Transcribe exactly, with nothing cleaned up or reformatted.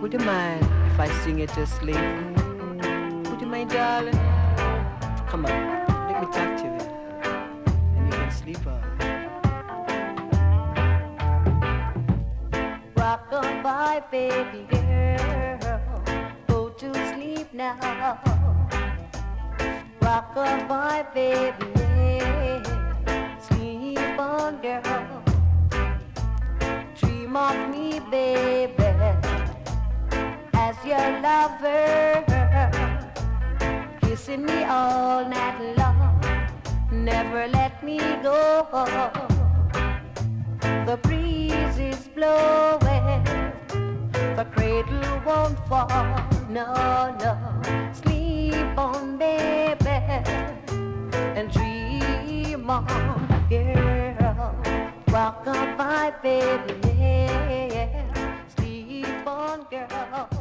Would you mind if I sing you to sleep? Would you mind, darling? Come on, let me talk to you, and you can sleep on. Rock-a-bye, baby girl, go to sleep now. Rock-a-bye, baby, sleep on, girl. Dream of me, baby, as your lover, kissing me all night long. Never let me go. The breeze is blowing, the cradle won't fall. No, no, sleep on, baby, and dream on, girl. Rock-a-bye, baby, yeah. Sleep on, girl.